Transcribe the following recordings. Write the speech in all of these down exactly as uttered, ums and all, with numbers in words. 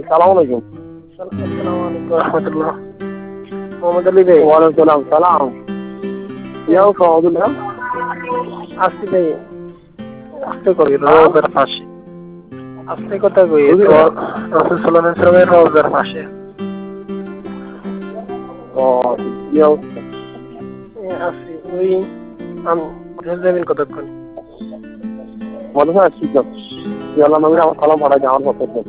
সালাম আলাইকুম। আসসালামু আলাইকুম রহমতুল্লাহ। মোহাম্মদ আলী ভাই। ওয়ালাইকুম সালাম সালাম। কি অবস্থা আলহামদুলিল্লাহ? আসছি ভাই, আস্তে করি হ্যাঁ? রোজার পাশে, আস্তে কথা কই তো বুঝলি না? রাসূল সাল্লাল্লাহু আলাইহি ওয়াসাল্লামের রোজার পাশে। ও কি অবস্থা? এ আছি ওই আমি যাবেন কতক্ষণ? বলো না কি কর? আল্লাহ নবীর আমার সালাম পাঠাই আমার পক্ষ থেকে।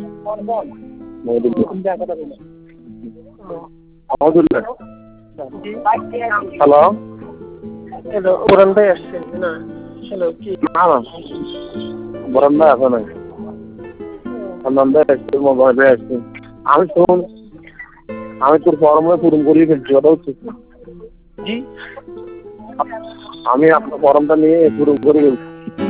আলহামদুলিল্লাহ। হ্যালো। হ্যালো, ওরান ভাই আসছেন না? হ্যালো, কি না না বরান্দা আছে নাই। বরান্দা আসছে, মোবাইলে আসছে। আমি শোন, আমি তোর ফর্মে পূরণ করিয়ে ফেলছি, কথা হচ্ছে। জি? আমি আপনার ফর্মটা নিয়ে পূরণ করে ফেলছি।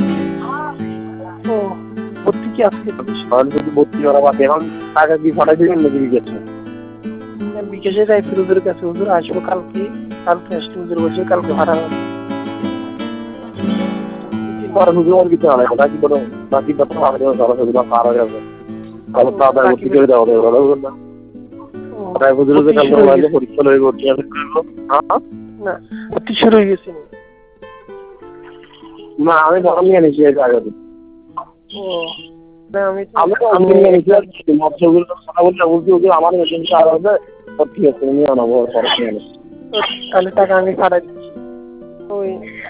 ও ভর্তি কি আজকে? কারণ যদি ভর্তি করা বাকি এখন টাকা কি ফাটাই দিবেন নাকি গেছে? বিকাশে যাই হুজুরের কাছে, হুজুর আসবো কালকে, কালকে আসলে হুজুর বলছে কালকে ভাড়া হবে। পরে হুজুর আর কিছু আলাদা বাকি কোনো বাকি কথা ভালো করে ধরা হুজুর পার হয়ে যাবে। কালো তাড়াতাড়ি ভর্তি করে দেওয়া হবে, কথা বলবেন না? তাই হুজুরের যে কালকে মোবাইলে পরীক্ষা লয়ে ভর্তি আছে করবো। হ্যাঁ না ভর্তি শুরু হয়ে গেছে না? না আমি ফর্ম নিয়ে নিয়েছি এই আগে। ও না আমি আমি তো আমি নিয়ে নিয়েছি আর কি মৎস্যগুলো কথা বলতে বলছি হুজুর আমার এজেন্সি আর হবে ঠিক আছে নিয়ে আনাবো খরচ নিয়ে নেবো। তাহলে টাকা আমি পাঠাই দিচ্ছি। ওই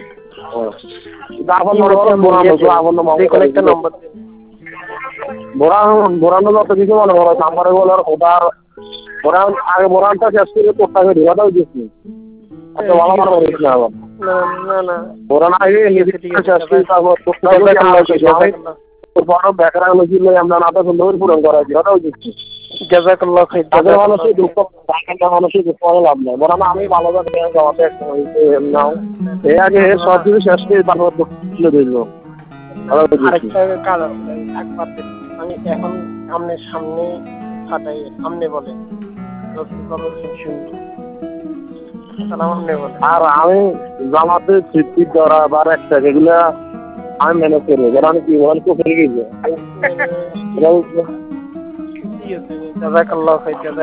এখন মনে করো বোরানো এখন যে কোনো একটা নম্বর দিন। বোরানো বোরানো যত কিছু মনে করো নাম্বারে বলার ওটার বোরান আগে বোরানটা শেষ করে তোরটাকে ঢেকাটাও দিচ্ছি। আচ্ছা ভালো মারা বলিস না আবার। না না না বোরান আগে নিজে শেষ করে তারপর তোরটাকে তোর বড় ব্যাকগ্রাউন্ড ছিল আমরা নাটা সুন্দর পূরণ করা ঢেকাটাও দিচ্ছি। জাযাকাল্লাহ খাইর। তাদের মানুষই দুঃখ তাদের মানুষই দুঃখ করে লাভ নেই। বোরান আমি ভালোভাবে জমাতে নাও এই আগে সব কিছু শেষ করে তারপর তুলে দিল। আরেকটা কাজ একবার আমি এখন আমনের সামনে ফাটাই আমনে বলে আর আমি জামাতে তৃপ্তি করা বা একটা যেগুলা আমি ম্যানেজ করবো যারা আমি কি বলেন তো ফেলে গেছে। জাযাকাল্লাহ খাইর।